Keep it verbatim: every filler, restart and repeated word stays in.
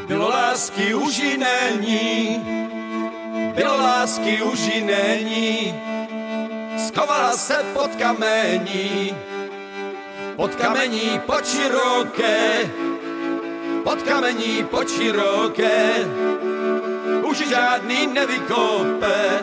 Bylo lásky už i není, bylo lásky už i není, schovala se pod kamení, pod kamení pod široké, pod kamení pod široké, už žádný nevykope,